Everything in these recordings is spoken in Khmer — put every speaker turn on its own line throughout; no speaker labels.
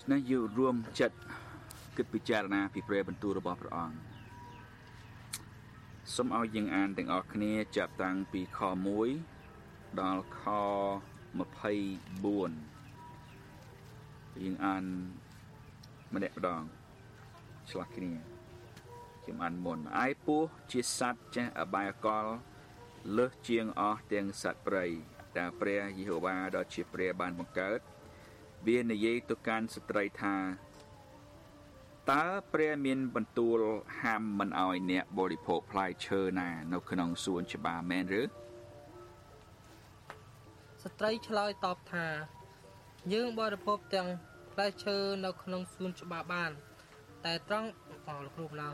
ណាយរួមចិត្តគិតពិចារណាពីព្រះបន្ទូលរបស់ព្រះអង្គសូមឲ្យយើងអានទាំងអស់គ្នាចាប់តាំងពីខ1ដល់ខ24យើងអានម្នាក់ម្ដងឆ្លាស់គ្នាខ្ញុំអានមុនឯពស់ជាសត្វចេះអបាយកលលើសជាងអស់ទាំងសត្វព្រៃដែលព្រះយេហូវ៉ាដ៏ជាព្រះបានបង្កើតវានិយាយទៅកាន់ស្ត្រីថាតើព្រះមានបន្ទូលហាមមិនឲ្យអ្នកបរិភោគផ្លែឈើណានៅក្នុងសួនច្បារមែនឬ
ស្ត្រីឆ្លើយតបថាយើងបរិភោគទាំងផ្លែឈើនៅក្នុងសួនច្បារបានតែត្រង់លោកគ្រូណា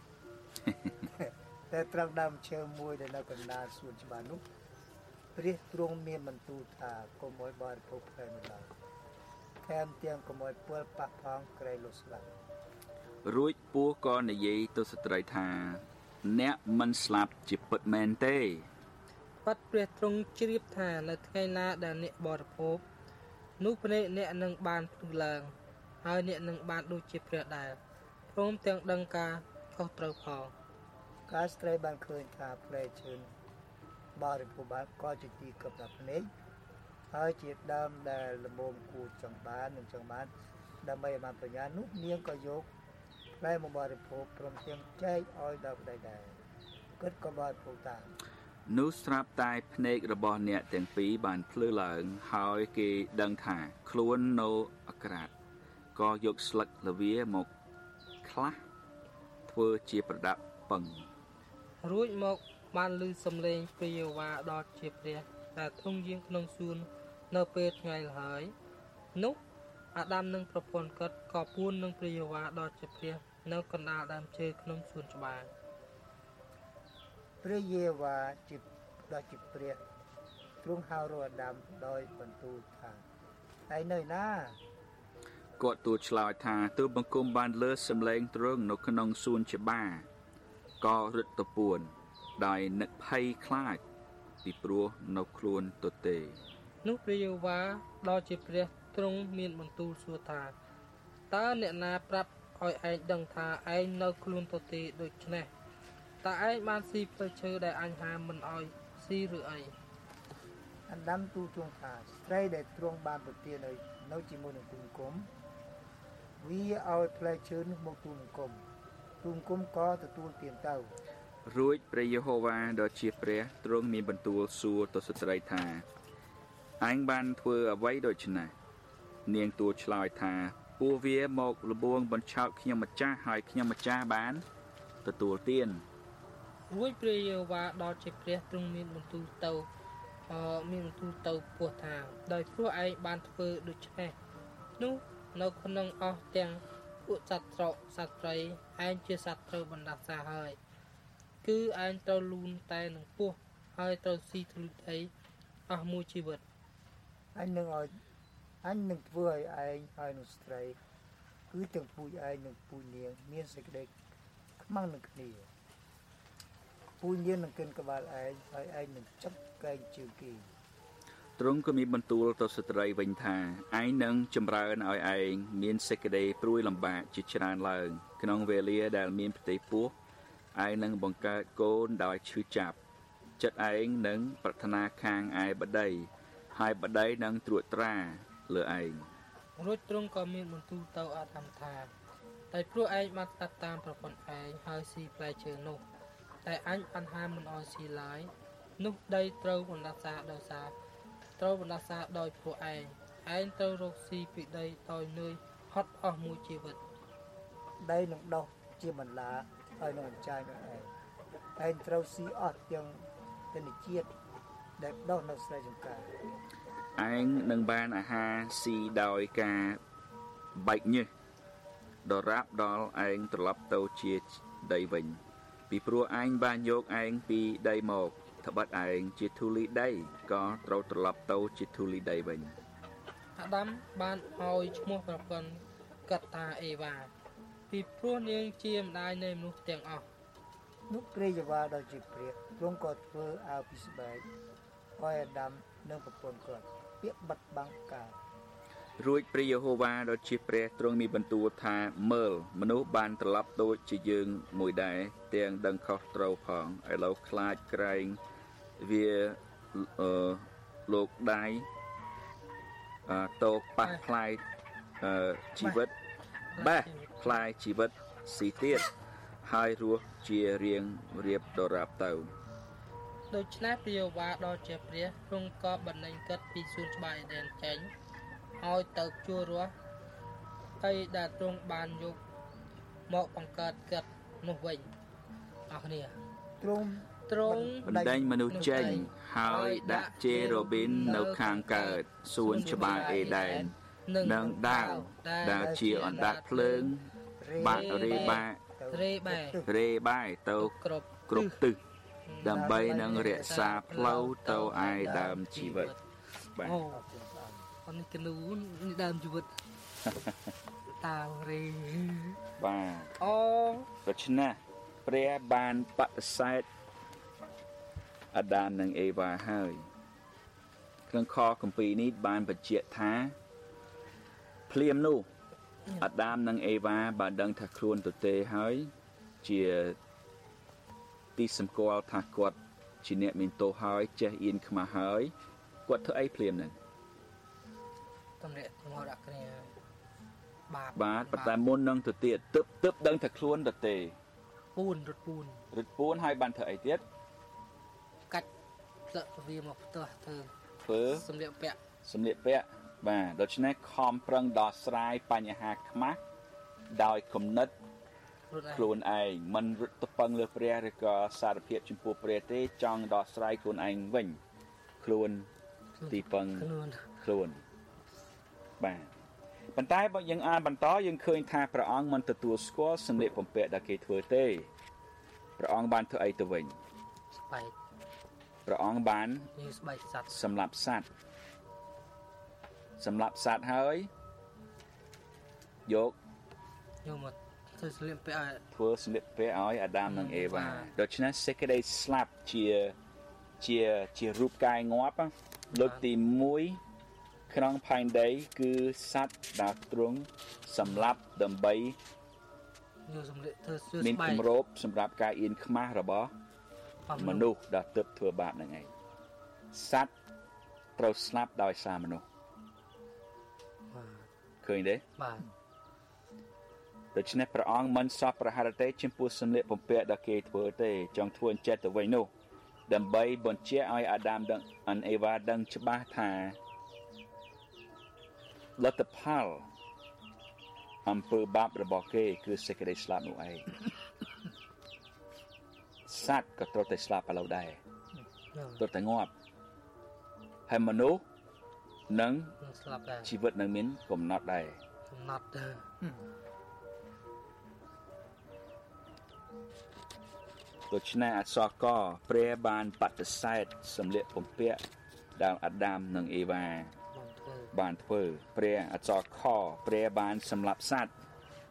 តែត្រង់ដើមឈើមួយដែលនៅកណ្ដាលសួនច្បារនោះព្រះទ្រង់មានបន្ទូលថាកុំឲ្យបរិភោគផ្លែនោះឡើយថែមទាំងកុំឲ្យពលប៉ះផងក្រែលុស្លាប់
រួចពស់ក៏និយាយទៅស្ត្រីថាអ្នកមិនស្លាប់ជាពិតមែនទេ
ប៉ាត់ព្រះទ្រង់ជ្រាបថានៅថ្ងៃណាដែលអ្នកបរិភោគនោះភ្នែកអ្នកនឹងបានភ្លឺឡើងហើយអ្នកនឹងបានដូចជាព្រះដែរព្រមទាំងដឹងការខុសត្រូវផង
ការស្ត្រីបានឃើញថាផ្លែឈើបរិភោគបានក៏ជាទីកប់ដល់ភ្នែកហើយជាដើមដែលល្មមគួរចង់បាននឹងចង់បានដើម្បីឲ្យបានបញ្ញានោះនាងក៏យកផ្លែមកបរិភោគព្រមទាំងចែកឲ្យដល់ប្តីដែរគិតក៏បរិភោគតាម
នោះស្រាប់តែភ្នែករបស់អ្នកទាំងពីរបានភ្លឺឡើងហើយគេដឹងថាខ្លួននៅអាក្រាតក៏យកស្លឹកល្វាមកខ្លះធ្វើជាប្រដាប់ពឹង
រួចមកបានឮសំឡេងព្រះយេហូវ៉ាដ៏ជាព្រះដែលទ្រង់យាងក្នុងសួននៅពេលថ្ងៃល្ហើយនោះអាដាមនិងប្រពន្ធគាត់ក៏ពួននឹងព្រះយេហូវ៉ាដ៏ជាព្រះនៅកណ្ដាលដើមឈើក្នុងសួនច្បារ
ព្រះយេហូវ៉ាជាដ៏ជាព្រះទ្រង់ហៅរកអាដាមដោយបន្ទូលថាហើយនៅណា
គាត់ទូលឆ្លើយថាទូលបង្គំបានលើសម្លេងទ្រង់នៅក្នុងសួនច្បារក៏រត់ទៅពួនដោយនឹកភ័យខ្លាចពីព្រោះនៅខ្លួនទទេ
នោះព្រះយេហូវ៉ាដ៏ជាព្រះទ្រង់មានបន្ទូលសួរថាតើអ្នកណាប្រាប់ឲ្យឯងដឹងថាឯងនៅខ្លួនទទេដូច្នេះតើឯងបានស៊ីផ្លែឈើដែលអញហាមមិនឲ្យស៊ីឬអី
អាដាមទូលទ្រង់ថាស្ត្រីដែលទ្រង់បានប្រទាននៅជាមួយនឹងទូលគុំវាឲ្យផ្លែឈើនោះមកទូលគុំក៏ទទួលទានទៅ
រួចព្រះយេហូវ៉ាដ៏ជាព្រះទ្រង់មានបន្ទូលសួរទៅស្ត្រីថាអញបានធ្វើអ្វីដូច្នេះនាងទូលឆ្លើយថាពួកវាមកលបួងបញ្ឆោតខ្ញុំម្ចាស់ហើយខ្ញុំម្ចាស់បានទទួលទាន
រួចព្រះយេហូវ៉ាដ៏ជាព្រះទ្រង់មានបន្ទូលទៅពោះថាដោយព្រោះឯងបានធ្វើដូច្នេះនោះនៅក្នុងអស់ទាំងពួកសត្វត្រកសត្វត្រីឯងជាសត្វត្រូវបណ្ដាសាហើយគឺឯងត្រូវលូនតែនឹងពស់ហើយត្រូវស៊ីធូលីដីអស់មួយជីវិត
អញនឹងធ្វើឲ្យឯងហើយនឹងស្ត្រីគឺទាំងពូជឯងនិងពូជនាងមានសេចក្តីខ្មាំងនឹងគ្នាពូជនាងនឹងកិនក្បាលឯងហើយឯងនឹងចាប់កែងជើងគេ
ទ្រង់ក៏មានបន្ទូលទៅស្ត្រីវិញថាឯងនឹងចម្រើនឲ្យឯងមានសេចក្តីព្រួយលំបាកជាច្រើនឡើងក្នុងវេលាដែលមានផ្ទៃពោះឯងនឹងបង្កើតកូនដោយឈឺចាប់ចិត្តឯងនឹងប្រាថ្នាខាងឯបតីហើយបតីនឹងត្រួតត្រាលើឯង
រួចទ្រង់ក៏មានបន្ទូលទៅអាដាមថាតែព្រោះឯងបានស្ដាប់តាមប្រពន្ធឯងហើយស៊ីផ្លែឈើនោះតែអញបានហាមមិនឲ្យស៊ីឡើយនោះដីត្រូវបណ្ដាសាដោយពួកឯងត្រូវរកស៊ីពីដីដោយនឿយហត់អស់មួយជីវិត
ដីនឹងដុះជាបន្លាហើយនឹងអញ្ចាញឲ្យឯងត្រូវស៊ីអស់ទាំងជាតិដែលដុះនៅស្រែចម្ការ
ឯងនឹងបានអាហារស៊ីដោយការបែកញើសដរាបដល់ឯងត្រឡប់ទៅជាដីវិញពីព្រោះឯងបានយកឯងពីដីមកត្បិតឯងជាធូលីដីក៏ត្រូវត្រឡប់ទៅជាធូលីដីវិញ
អាដាមបានឲ្យឈ្មោះប្រពន្ធគាត់ថាអេវ៉ាពីព្រោះនាងជាម្ដាយនៃមនុស្សទាំងអស់
នោះព្រះយេហូវ៉ាដ៏ជាព្រះទ្រង់ក៏ធ្វើអាវពីស្បែកឲ្យអាដាមនិងប្រពន្ធគាត់ពាក់បិទបាំងកា
រួចព្រះយេហូវ៉ាដ៏ជាព្រះទ្រង់មានបន្ទូលថាមើលមនុស្សបានត្រឡប់ដូចជាយើងមួយដែរទាំងដឹងខុសត្រូវផងឥឡូវខ្លាចក្រែងវាលោកដៃតោប៉ះផ្លាយជីវិតបេះផ្លាយជីវិតស៊ីទៀតហើយរស់ជារៀងរៀបដរាបទៅ
ដូច្នេះព្រះយេហូវ៉ាដ៏ជាព្រះទ្រង់ក៏បណ្ដេញកិត្តពីសួនច្បារអេដែនចេញឲ្យទៅជួររស់ហើយដែលទ្រង់បានយកមកបង្កើតកិត្តនោះវិញអស់គ្នាទ្រង់
បណ្ដេញមនុស្សចេញហើយដាក់ជេរ៉ូប៊ីននៅខាងកើតសួនច្បារអេដែននិងដាវដែលជាអណ្ដាតភ្លើងបាក់រេបែទៅគ្រប់ទិសដើម្បីនឹងរក្សាផ្លូវទៅឯដើមជីវិត
បាទអូនេះគនូនេះដើមជីវិតតារេ
បាទអូដូច្នេះព្រះបានបដិសេធអាដាមនិងអេវ៉ាហើយក្នុងខគម្ពីរនេះបានបញ្ជាក់ថាភ្លាមនោះអាដាមនិងអេវ៉ាបានដឹងថាខ្លួនទទេហើយជាទីសម្គាល់ថាគាត់ជាអ្នកមានទោសហើយចេះអៀនខ្មាស់ហើយគាត់ធ្វើអីភ្លាមហ្នឹង
តំណាក់មកដាក់គ្នា
បាទប៉ុន្តែមុននឹងទៅទៀតទើបដឹងថាខ្លួនទទេ
រត់ពួន
ហើយបានធ្វើអីទៀត
កាច់ស្លឹកវាមកផ្ទះ
ធ្វើ
សម្លៀកពាក់
បាទដូច្នេះខំប្រឹងដោះស្រាយបញ្ហាខ្មាស់ដោយគំនិតខ្លួនឯងមិនរត់ទៅពឹងលើព្រះឬក៏សារភាពចំពោះព្រះទេចង់ដោះស្រាយខ្លួនឯងវិញខ្លួនទីពឹងខ្លួនបាទប៉ុន្តែបើយើងអានបន្តយើងឃើញថាព្រះអង្គមិនទទួលស្គាល់សម្លៀកបំពាក់ដែលគេធ្វើទេព្រះអង្គបានធ្វើអីទៅវិញ
ស្បែក
ព្រះអង្គបាន
ស្បែកសត្វ
សម្លាប់សត្វហើយយក
មកធ្វើសម្លៀកពាក់
ឲ្យអាដាមនិងអេវ៉ាដូច្នេះសេចក្តីស្លាប់ជារូបកាយងាប់លើកទី1ក្នុងផែនដីគឺសត្វដែលទ្រង់សម្លាប់ដើម្បី
យកសម្លៀកធ្វើស្បែក
មានគម្របសម្រាប់ការអៀនខ្មាស់របស់មនុស្សដែលទើបធ្វើបាបនឹងឯងសត្វត្រូវស្លាប់ដោយសារមនុស្សឃើញទេ
បាទ
ដូច្នេះព្រះអង្គមិនសពប្រហារទេចំពោះសម្លៀកបំពាក់ដែលគេធ្វើទេចង់ធ្វើចិត្តទៅវិញនោះដើម្បីបញ្ជាក់ឲ្យអាដាមនិងអេវ៉ាដឹងច្បាស់ថាលទ្ធផលអំពើបាបរបស់គេគឺសេចក្តីស្លាប់នោះឯងសត្វក៏ត្រូវតែស្លាប់ឥឡូវដែរត្រូវតែងាប់ហើយមនុស្សនឹង
ស្លាប់ដែរ
ជីវិតនឹងមានកំណត់ដែរដូច្នេះអក្សរកព្រះបានបដិសេធសម្លៀកបំពាក់ដែលអាដាមនិងអេវ៉ាបានធ្វើព្រះអក្សរខព្រះបានសម្លាប់សត្វ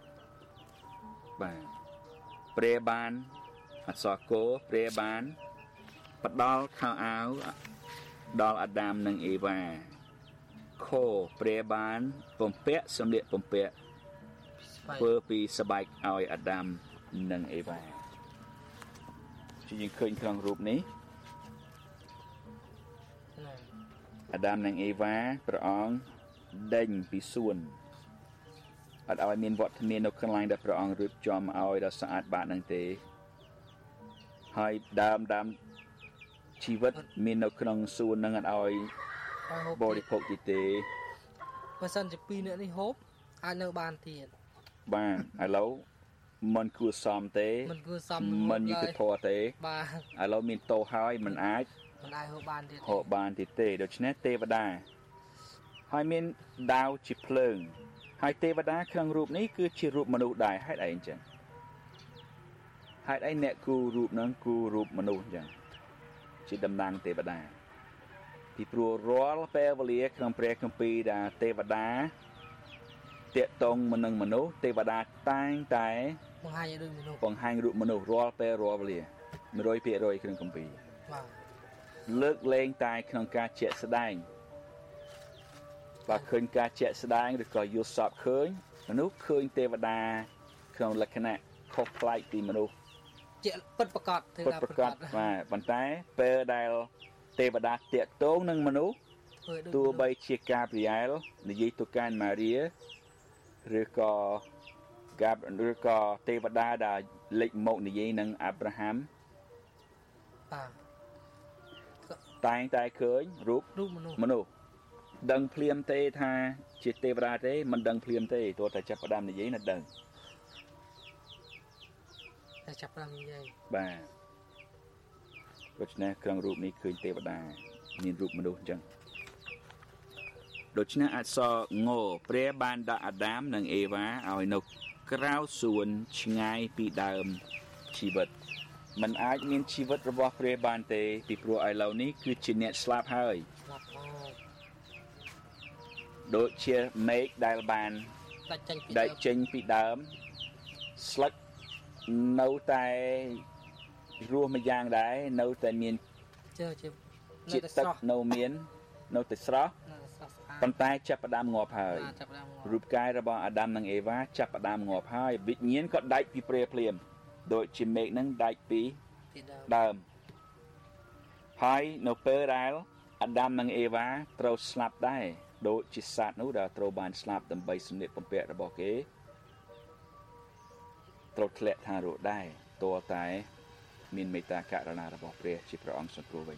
បាទព្រះបានអក្សរកព្រះបានផ្ដល់ខោអាវដល់អាដាមនិងអេវ៉ាខព្រះបានបំពាក់សម្លៀកបំពាក់ធ្វើពីស្បែកឲ្យអាដាមនិងអេវ៉ាជាយើងឃើញក្នុងរូបនេះអាដាមនិងអេវ៉ាព្រះអង្គដេញពីសួនអត់ឲ្យមានវត្តមាននៅកន្លែងដែលព្រះអង្គរៀបចំឲ្យដល់ស្អាតបាតនឹងទេហើយដើមជីវិតមាននៅក្នុងសួននឹងអត់ឲ្យបរិភោគទេ
បើសិនជា2នាក់នេះហូបអាចនៅបានទៀត
បាទឥឡូវមិនគួរសមទេមិនយុត្តិធម៌ទេ
បាទ
ឥឡូវមានតោហើយមិនអាច
ហូប
បានទៀតទេដូច្នេះទេវតាហើយមានដាវជាភ្លើងហើយទេវតាក្នុងរូបនេះគឺជារូបមនុស្សដែរហេតុអីអញ្ចឹងហេតុអីអ្នកគូរូបហ្នឹងគូរូបមនុស្សអញ្ចឹងជាតំណាងទេវតាពីព្រោះរាល់ពេលវេលាក្នុងព្រះគម្ពីរដែលទេវតាតាក់ទងនឹងមនុស្សទេវតាតែងតែ
បង្ហាញដូចមនុស្ស
បង្ហាញរូបមនុស្សរាល់ពេលរាល់វេលា 100% ក្នុងគម្ពីរ
បាទ
លើកលែងតែក្នុងការជាក់ស្ដែង và khơi ca chạy đai được gọi yêu sọp khơi nút khơi tê và đa không là cái này không phải tìm mà đâu
ជាពិតប្រកប
ពិតប្រកបបាទប៉ុន្តែពេលដែលទេវតាតាក់ទងនឹងមនុស្សទោះបីជាកាព្រីយ៉ែលនិយាយទៅកាន់ម៉ារីឬក៏ទេវតាដែលលេចមកនិយាយនឹងអាប់រ៉ាហាំតែងតែឃើញរូបមនុស្សដឹងភ្លាមទេថាជាទេវតាទេមិនដឹងភ្លាមទេទោះតែចាប់ផ្ដើមនិយាយនៅដឹងតែចាប់ផ្ដើមនិយាយបាទដូច្នេះក្នុងរូបនេះឃើញទេវតាមានរូបមនុស្សអញ្ចឹងដូច្នេះអក្សរងព្រះបានដាក់អាដាមនិងអេវ៉ាឲ្យនៅក្រៅសួនឆ្ងាយពីដើមជីវិតมันអាចមានជីវិតរបស់ព្រះបានទេពីព្រោះឥឡូវនេះគឺជាអ្នកស្លាប់ហើយដូចជាមេឃដែលបានដាច់ចេញពីដើមស្លឹកនៅតែរស់មួយយ៉ាងដែរនៅតែមានជាតិទឹកនៅមាននៅតែស្រស់ប៉ុន្តែចាប់ផ្ដើមងាប់ហើយរូបកាយរបស់អាដាមនិងអេវ៉ាចាប់ផ្ដើមងាប់ហើយវិញ្ញាណក៏ដាច់ពីព្រះភ្លាមដូចជាមេឃនឹងដាច់ពីដើមហើយនៅពេលដែលអាដាមនិងអេវ៉ាត្រូវស្លាប់ដែរដូចជាសត្វនោះដែលត្រូវបានស្លាប់ដើម្បីសម្លៀកបំពាក់របស់គេត្រូវធ្លាក់ថារស់ដែរតើតែមានមេត្តាករុណារបស់ព្រះជាព្រះអង្គសង្គ្រោះវិញ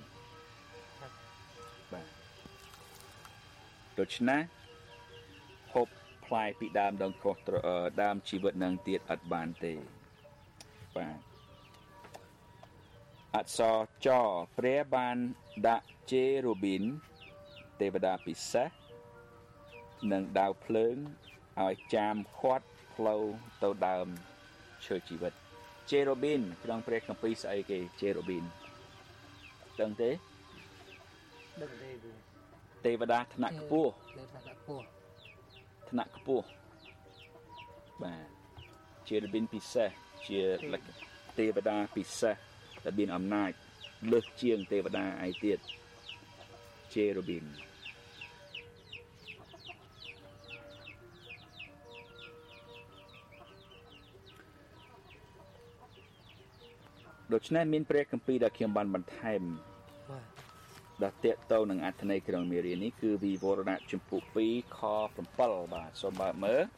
បាទដូច្នេះហូបផ្លែពីដើមដងខុសដើមជីវិតនឹងទៀតអត់បានទេបាទអក្សរចព្រះបានដាក់ជេរូប៊ីនទេវតាពិសេសនិងដាវភ្លើងឲ្យចាមខាត់ផ្លូវទៅដើមឈើជីវិតជេរូប៊ីនក្នុងព្រះគម្ពីរស្អីគេជេរូប៊ីនដឹងទេ
ដឹងទេ
ទេវតាថ្នាក់ខ្ពស់ថ្នាក់ខ្ពស់បាទជារូប៊ីនពិសេសជាទេវតាពិសេសដែលមានអំណាចលើសជាងទេវតាឯទៀតជេរូប៊ីនដូច្នេះមានព្រះគម្ពីរដែលខ្ញុំបានបន្ថែមដែលតេតទៅនឹងអត្ថន័យក្នុងមេរៀននេះគឺវិវរណៈជំពូក2ខ7បាទសូមបើកមើល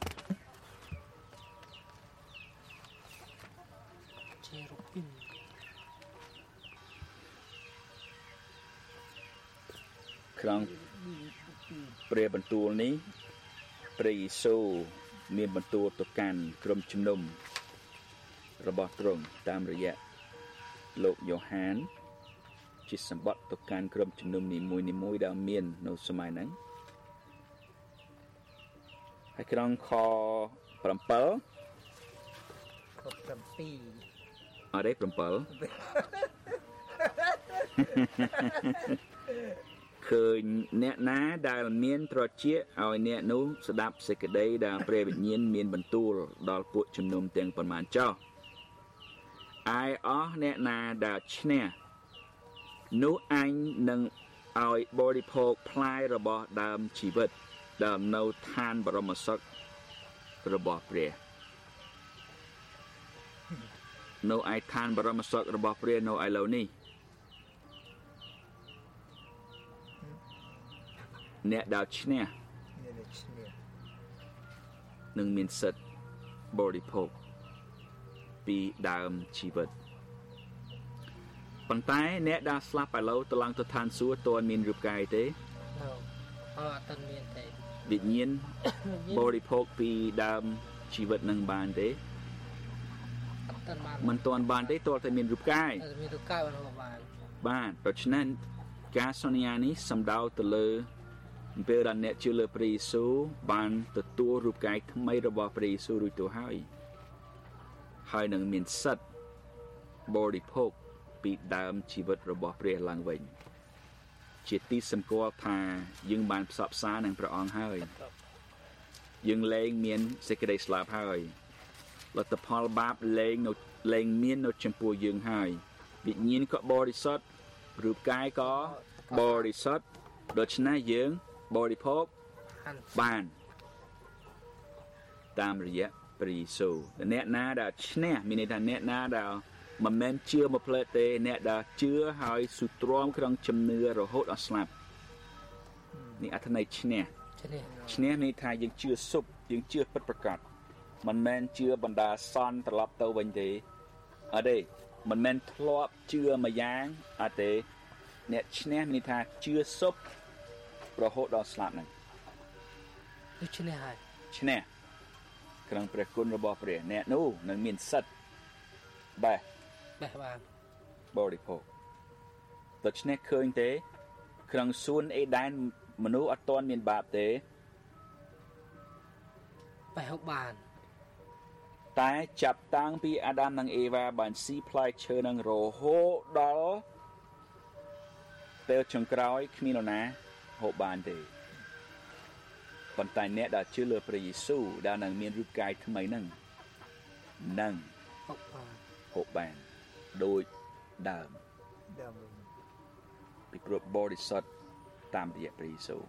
ជារូបពីន
ក្នុងព្រះបន្ទូលនេះព្រះយេស៊ូវមានបន្ទូលទៅកាន់ក្រុមជំនុំរបស់ទ្រង់តាមរយៈលោកយ៉ូហានជាសម្បត្តិទៅកាន់ក្រុមជំនុំនីមួយៗដែលមាននៅសម័យហ្នឹងហើយក្នុងខ7អរេ7ឃើញអ្នកណាដែលមានត្រចៀកឲ្យអ្នកនោះស្ដាប់សេចក្តីដែលព្រះវិញ្ញាណមានបន្ទូលដល់ពួកជំនុំទាំងប៉ុន្មានចោះឯអស់អ្នកណាដែលឈ្នះនោះអញនឹងឲ្យបរិភោគផ្លែរបស់ដើមជីវិតដែលនៅឋានបរមសុខរបស់ព្រះនៅឯឋានបរមសុខរបស់ព្រះនៅឥឡូវនេះអ្នកដែលឈ្នះនឹងមានសិទ្ធិបរិភោគពីដើមជីវិតប៉ុន្តែអ្នកដែលស្លាប់ឥឡូវទៅឡើងទៅឋានសួគ៌តើមានរូបកាយទេ
អត់មានទេ
វិញ្ញាណបរិភោគពីដើមជីវិតនឹងបានទេមិនទាន់បានទេតើតែមានរូបកាយ
មានរូបកាយ
បានដូច្នេះការសន្យានេះសំដៅទៅលើពេលដែលអ្នកជឿលើព្រះយេស៊ូវបានទទួលរូបកាយថ្មីរបស់ព្រះយេស៊ូវរួចទៅហើយនឹងមានសិទ្ធិបរិភោគពីដើមជីវិតរបស់ព្រះឡើងវិញជាទីសម្គាល់ថាយើងបានផ្សព្វផ្សាយនឹងព្រះអង្គហើយយើងលែងមានសេចក្តីស្លាប់ហើយលទ្ធផលបាបលែងមាននៅចំពោះយើងហើយវិញ្ញាណក៏បរិសុទ្ធរូបកាយក៏បរិសុទ្ធដូច្នេះយើងបរិភោគ
ខាន់
បានតាមរយៈព្រះយេស៊ូវអ្នកណាដែលឈ្នះមានន័យថាអ្នកណាដែលមិនមែនជឿមកផ្លែទេអ្នកដែលជឿហើយស៊ូទ្រាំក្នុងជំនឿរហូតដល់ស្លាប់នេះអត្ថន័យឈ្នះ ឈ្នះនេះថាយើងជឿសុបយើងជឿពិតប្រាកដមិនមែនជឿបណ្ដាសន្នត្រឡប់ទៅវិញទេអត់ទេមិនមែនធ្លាប់ជឿមួយយ៉ាងអត់ទេអ្នកឈ្នះនេះថាជឿសុបរហូតដល់ស្លាប់ហ្នឹង
គឺឈ្នះហើយ
ឈ្នះក្នុងព្រះគុណរបស់ព្រះអ្នកនោះនឹងមានសិទ្ធិបេះ
បេះបាន
បរិភោគដូច្នេះឃើញទេក្នុងសួនអេដែនមនុស្សអត់ទាន់មានបាបទេ
បេះហូបបាន
តែចាប់តាំងពីអាដាមនិងអេវ៉ាបានស៊ីផ្លែឈើនឹងរហូតដល់ពេលចុងក្រោយគ្មាននរណាហូបបានទេប៉ុន្តែអ្នកដែលជឿលើព្រះយេស៊ូវដែលនឹងមានរូបកាយថ្មីហ្នឹងនឹង
ហូបបាន
ហូបបានដូចដើម
ដើមវិញ
ពីព្រោះបរិសុទ្ធតាមរយៈព្រះយេស៊ូវ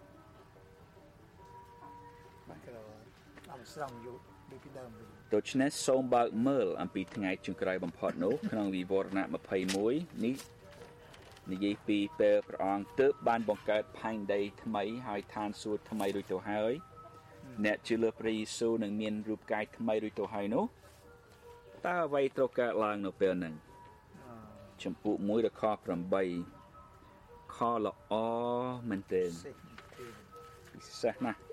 ក៏អំស្រង់យុដូចពីដើមវិញ
ដូច្នេះសូមបើកមើលអំពីថ្ងៃចុងក្រោយបំផុតនោះក្នុងវិវរណៈ21នេះនិយាយពីពេលព្រះអង្គទើបបានបង្កើតផែនដីថ្មីហើយឋានសួគ៌ថ្មីរួចទៅហើយអ្នកជឿលើព្រះយេស៊ូវនឹងមានរូបកាយថ្មីរួចទៅហើយនោះតើអ្វីត្រូវកើតឡើងនៅពេលហ្នឹងចំពោះ1ដល់ខ8ខល្អមែនទេ
សេះ
ពិសេសណាស់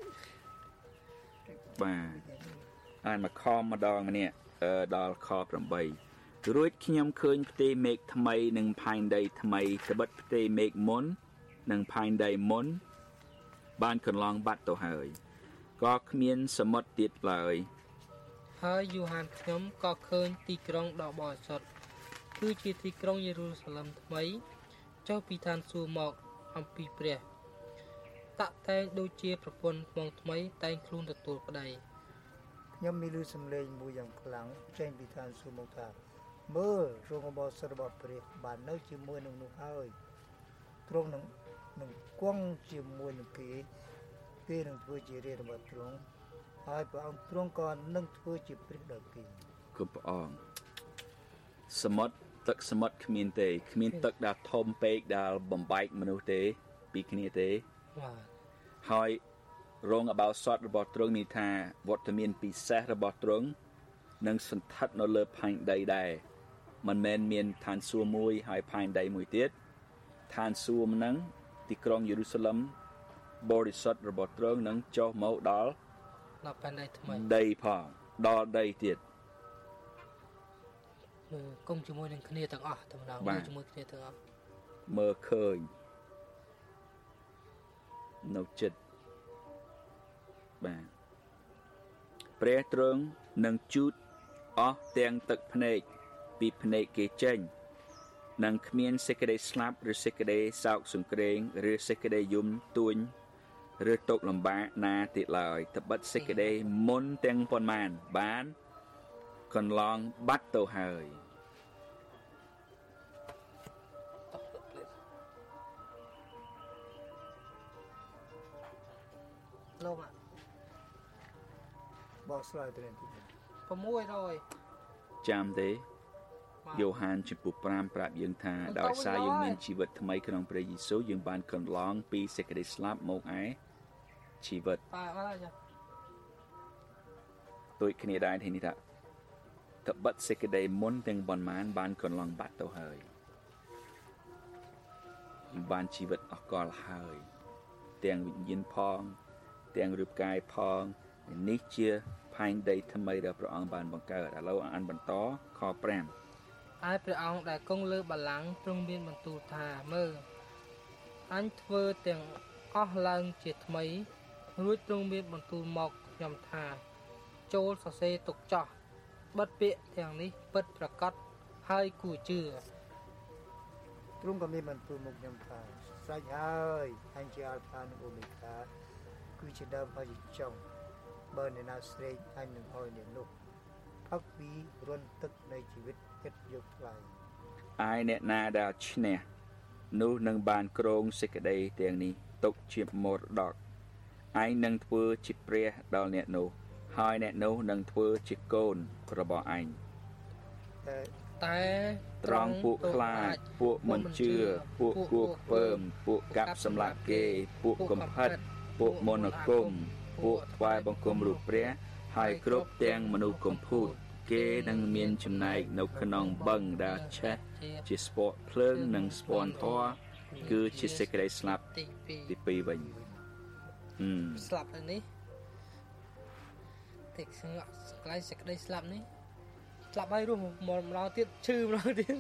បាទអានមកខម្ដងម្នាក់ដល់ខ8រួចខ្ញុំឃើញផ្ទៃមេឃថ្មីនិងផែនដីថ្មីត្បិតផ្ទៃមេឃមុននិងផែនដីមុនបានកន្លងបាត់ទៅហើយក៏គ្មានសមុទ្រទៀតឡើយ
ហើយយូហានខ្ញុំក៏ឃើញទីក្រុងដ៏បរិសុទ្ធគឺជាទីក្រុងយេរូសាឡឹមថ្មីចុះពីឋានសួគ៌មកអំពីព្រះតាក់តែងដូចជាប្រពន្ធថ្មងថ្មីតែងខ្លួនទទួលប្តី
ខ្ញុំមានឮសំឡេងមួយយ៉ាងខ្លាំងចេញពីឋានសួគ៌មកថាមើលរោងរបស់សិទ្ធិរបស់ព្រះបាននៅជាមួយនឹងនោះហើយទ្រង់នឹងគង់ជាមួយនឹងគេនឹងធ្វើជារាជរបស់ទ្រង់ហើយព្រះអង្គទ្រង់ក៏នឹងធ្វើជាព្រះដល់គេ
គុំព្រះអង្គសមុទ្រទឹកសមុទ្រគ្មានទេគ្មានទឹកដែលធំពេកដែលបំបែកមនុស្សទេពីគ្នាទេ
បាទ
ហើយរងអបោសុតរបស់ទ្រង់មានថាវត្តមានពិសេសរបស់ទ្រង់នឹងសន្ធិដ្ឋនៅលើផែនដីដែរមិនមែនមានឋានសួគ៌មួយហើយផែនដីមួយទៀតឋានសួគ៌ហ្នឹងទីក្រុងយេរូសាឡឹមបរិសុទ្ធរបស់ទ្រង់នឹងចុះមកដល់
ដល់ផែនដីថ្មី
ដីផងដល់ដីទៀត
គង់ជាមួយនឹងគ្នាទាំងអស់តែម្ដង
បាទ
ជាមួយគ្នាទាំងអស់
មើលឃើញនៅចិត្តបាទព្រះទ្រង់នឹងជូតអស់ទាំងទឹកភ្នែកពីភ្នែកគេចេញនឹងគ្មានសេចក្តីស្លាប់ឬសេចក្តីសោកសង្គ្រេងឬសេចក្តីយំទួញឬទុក្ខលំបាកណាទៀតឡើយត្បិតសេចក្តីមុនទាំងប៉ុន្មានបានកន្លងបាត់ទៅហើយ
លោក
បោកស្រាយទៅនេះ
600
ចាំទេយ៉ូហានចំពោះ5ប្រាប់យើងថាដោយសារយើងមានជីវិតថ្មីក្នុងព្រះយេស៊ូវយើងបានកន្លងពីសេចក្តីស្លាប់មកឯជីវិត
បាទបាទចា
ដូចគ្នាដែរទីនេះថាត្បិតសេចក្តីមុនទាំងប៉ុន្មានបានកន្លងបាត់ទៅហើយយើងបានជីវិតអកលហើយទាំងវិញ្ញាណផងទាំងរូបកាយផងនេះជាផែនដីថ្មីដែលព្រះអង្គបានបង្កើតឥឡូវអានបន្តខ5
ហើយព្រះអង្គដែលគង់លើបល្ល័ង្កទ្រង់មានបន្ទូលថាមើលអញធ្វើទាំងអស់ឡើងជាថ្មីរួចទ្រង់មានបន្ទូលមកខ្ញុំថាចូលសរសេរទុកចោះបិទពាក្យទាំងនេះពិតប្រាកដហើយគួរជឿ
ទ្រង់ក៏មានបន្ទូលមកខ្ញុំថាស្រេចហើយអញជាអាល់ផានិងអូមេហ្កាគឺជាដើមហើយជាចុងបើអ្នកណាស្រេកអញនឹងឲ្យអ្នកនោះផឹកពីរន្ធទឹកនៃជីវិតចិត្តយកថ្លៃ
ឯអ្នកណាដែលឈ្នះនោះនឹងបានគ្រងសេចក្តីទាំងនេះទុកជាមរតកឯងនឹងធ្វើជាព្រះដល់អ្នកនោះហើយអ្នកនោះនឹងធ្វើជាកូនរបស់ឯង
តែ
តែ
ត្រង់ពួកខ្លាចពួកមិនជឿពួកគួរខ្ពើមពួកកាប់សម្លាប់គេពួកកំផិតពួកមន្តអាគមពួកថ្វាយបង្គំរូបព្រះហើយគ្រប់ទាំងមនុស្សកំពូតគេនឹងមានចំណែកនៅក្នុងបឹងដែលឆេះជាស្ពកភ្លើងនិងស្ពាន់ធម៌គឺជាសេចក្តីស្លាប់
ទី
ទី2វិញ
2ស្លាប់ហើយនេះតិចស្ងក់កន្លែងសេចក្តីស្លាប់នេះស្លាប់ហើយរស់មកម្ដងទៀតឈឺម្ដងទៀត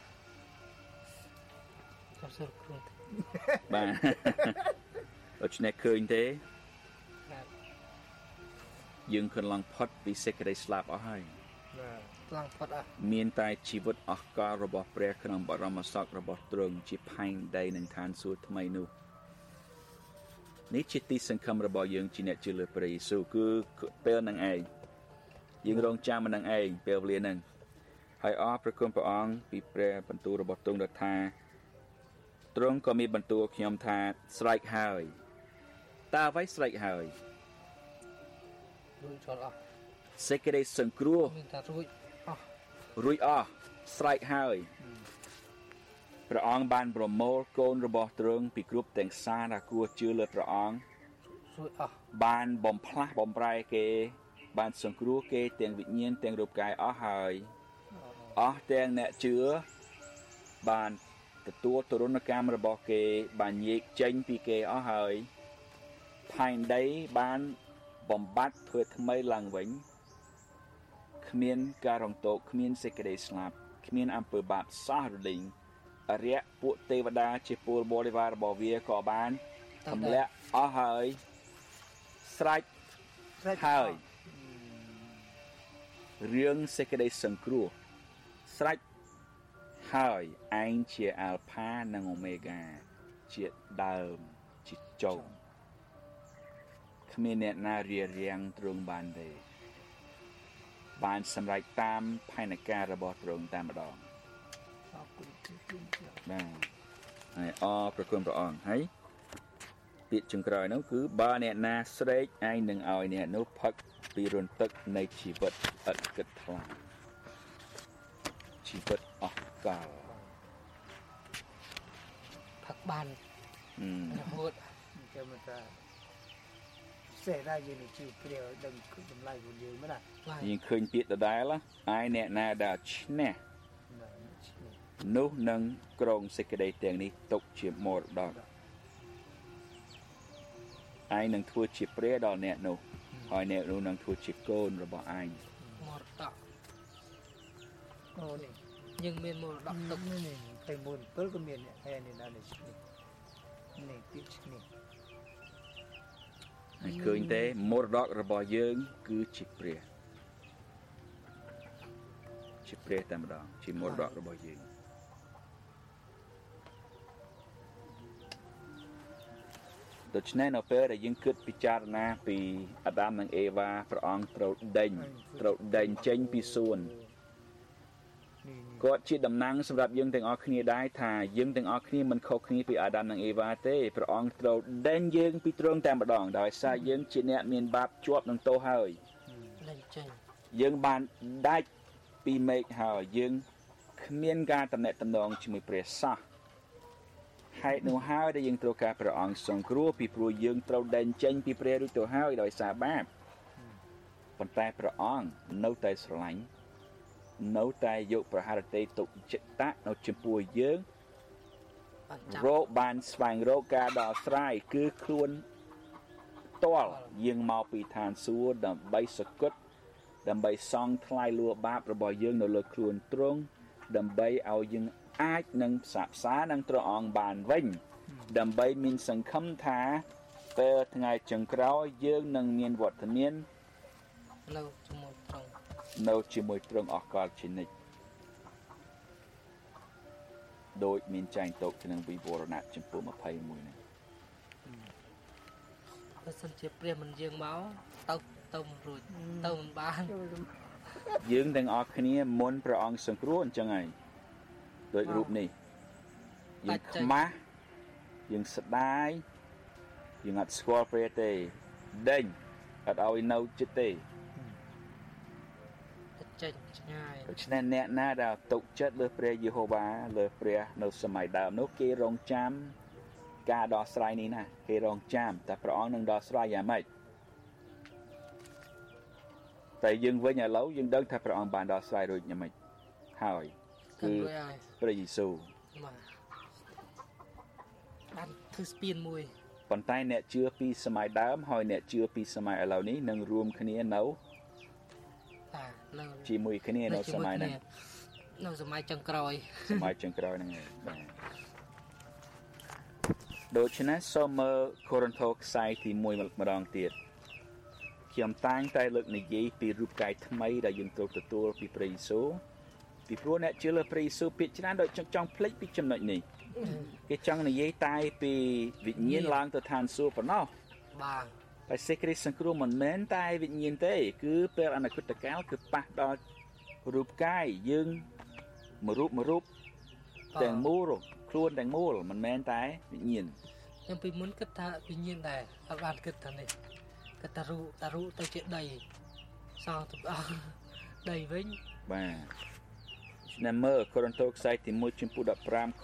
អត់សល់ខ្លួនទេ
បាទដូច្នេះឃើញទេ
បាទ
យើងកន្លងផុតពីសេចក្តីស្លាប់អស់ហើយ
បាទ
ខ្លាំងផុតអស់
មានតែជីវិតអស់កលរបស់ព្រះក្នុងបរមសក្តិរបស់ទ្រង់ជាផែនដីនិងឋានសួគ៌ថ្មីនោះនេះជាទីសង្ឃឹមរបស់យើងជាអ្នកជឿលើព្រះយេស៊ូវគឺពេលនឹងឯងយើងរងចាំនឹងឯងពេលវេលានឹងហើយអរព្រះគុណព្រះអង្គពីព្រះបន្ទូលរបស់ទ្រង់ដែលថាទ្រង់ក៏មានបន្ទូលខ្ញុំថាស្រេចហើយតើអ្វីស្រេចហើយ
រួចចូលអស់
សេចក្តីសង្គ្រោះ
មានតែរួចអស់
រួចអស់ស្រេចហើយព្រះអង្គបានប្រមូលកូនរបស់ទ្រង់ពីគ្រប់ទាំងសារដែលគួរជឿលើព្រះអង្គ
រួចអស់
បានបំផ្លាស់បំប្រែគេបានសង្គ្រោះគេទាំងវិញ្ញាណទាំងរូបកាយអស់ហើយអស់ទាំងអ្នកជឿបានទទួលទរណកម្មរបស់គេបានញែកចេញពីគេអស់ហើយផែនដីបានបំបត្តិធ្វើថ្មីឡើងវិញគ្មានការរងទោសគ្មានសេចក្តីស្លាប់គ្មានអំពើបាបសោះរលីងអរិយពួកទេវតាជាពលបរិវាររបស់វាក៏បានទម្លាក់អស់ហើយស្រេចហើយរឿងសេចក្តីសង្គ្រោះស្រេចហើយឯងជាអាល់ផានិងអូមេហ្គាជាដើមជាចុងគ្មានអ្នកណារារាំងទ្រង់បានទេបានសម្រេចតាមផែនការរបស់ទ្រង់តែម្ដង
អរគុណព្រះគុណព្រះ
បាទហើយអរព្រះគុណព្រះអង្គហើយពាក្យចុងក្រោយនោះគឺបើអ្នកណាស្រេកឯងនឹងឲ្យអ្នកនោះផឹកពីរន្ធទឹកនៃជីវិតឥតគិតថ្លៃជីវិតអស់កល
ផឹកបានរហូត
ចាំមើលថាសេះដែរយើងនឹងជឿព្រះឲ្យដឹងគុណតម្លៃរបស់យើងមែនណា
បាទ
យើងឃើញពាក្យដដែលឯអ្នកណាដែលឈ្នះ នោះនឹងក្រុងសេចក្តីទាំងនេះទុកជាមរតកឯងនឹងធ្វើជាព្រះដល់អ្នកនោះហើយអ្នកនោះនឹងធ្វើជាកូនរបស់ឯង
មរតក
អូនេះ
យើងមានមរតកទុក
នេះតែមុនពេលក៏មានហែនេះដែរនេះនេះពីឈ្នេះ
ហើយឃើញទេមរតករបស់យើងគឺជាព្រះតែម្ដងជាមរតករបស់យើង ដូច្នេះនៅពេលដែលយើងគិតពិចារណាពីអាដាមនិងអេវ៉ាព្រះអង្គត្រូវដេញចេញពីសួនគាត់ជាតំណាងសម្រាប់យើងទាំងអស់គ្នាដែរថាយើងទាំងអស់គ្នាមិនខុសគ្នាពីអាដាមនិងអេវ៉ាទេព្រះអង្គត្រូវដេញយើងពីទ្រង់តែម្ដងដោយសារយើងជាអ្នកមានបាបជាប់នឹងទោសហើយ
លេងចេញ
យើងបានដាច់ពីមេឃហើយយើងគ្មានការតំណែងតំណងជាមួយព្រះសោះ ហេតុនោះហើយដែលយើងត្រូវការព្រះអង្គសង្គ្រោះពីព្រោះយើងត្រូវដេញចេញពីព្រះរួចទៅហើយដោយសារបាបប៉ុន្តែព្រះអង្គនៅតែស្រឡាញ់នៅតែយកប្រហារតីទុកចិត្តនៅចំពោះយើង
បានចាប់
រកបានស្វែងរកការដោះស្រាយគឺខ្លួនផ្ទាល់យើងមកពីឋានសួគ៌ដើម្បីសគត់ដើម្បីសង់ថ្លៃលួបាបរបស់យើងនៅលើខ្លួនទ្រង់ដើម្បីឲ្យយើងអាចនឹងផ្សះផ្សានឹងព្រះអង្គបានវិញដើម្បីមានសង្ឃឹមថាពេលថ្ងៃចុងក្រោយយើងនឹងមានវត្តមាន
នៅជាមួយត្រង់
នៅជាមួយទ្រង់អស់កលជានិច្ចដោយមានចែងទុកក្នុងវិវរណៈចំពោះ21នេះ
បើសិនជាព្រះមិនយើងមកទៅមិនរួចទៅមិនបាន
យើងទាំងអស់គ្នាមុនព្រះអង្គសង្គ្រោះអញ្ចឹងហើយដោយរូបនេះយើងខ្មាស់យើងស្ដាយយើងអត់ស្គាល់ព្រះទេដេញអត់ឲ្យនៅចិត្តទេ
ចេញឆ្ងាយ
ដូច្នេះអ្នកណាដែលទុកចិត្តលើព្រះយេហូវ៉ាលើព្រះនៅសម័យដើមនោះគេរងចាំការដោះស្រាយនេះណាគេរងចាំតែព្រះអង្គនឹងដោះស្រាយយ៉ាងម៉េចតែយើងវិញឥឡូវយើងដឹងថាព្រះអង្គបានដោះស្រាយរួចយ៉ាងម៉េចហើយគឺព្រះយេស៊ូវ
បានធ្វើស្ពានមួយ
ប៉ុន្តែអ្នកជឿពីសម័យដើមហើយអ្នកជឿពីសម័យឥឡូវនេះនឹងរួមគ្នានៅ
នៅ
ជាមួយគ្នានៅសម័យហ្នឹង
នៅសម័យចុងក្រោយ
សម័យចុងក្រោយហ្នឹងបាទដូច្នេះសូមមើលកូរិនថូខ្សែទី1ម្ដងទៀតខ្ញុំតាំងតែលើកនិយាយពីរូបកាយថ្មីដែលយើងត្រូវទទួលពីព្រះយេស៊ូវពីព្រោះអ្នកជឿលើព្រះយេស៊ូវពាក្យច្រើនដូចចង់ភ្លេចពីចំណុចនេះគេចង់និយាយតែពីវិញ្ញាណឡើងទៅឋានសួគ៌ប៉ុណ្ណោះ
បាទ
តែសេចក្តីសង្គ្រោះមិនមែនតែវិញ្ញាណទេគឺពេលអនាគតកាលគឺប៉ះដល់រូបកាយយើងមួយរូបទាំងមូលខ្លួនទាំងមូលមិនមែនតែវិញ្ញាណ
ខ្ញុំពីមុនគិតថាវិញ្ញាណដែរអត់បានគិតថានេះគិតថារូបទៅជាដីសងទៅអស់ដីវិញ
បាទឆ្នាំមើលកូរិនថូខ្សែទី1ចំពោះ15ខ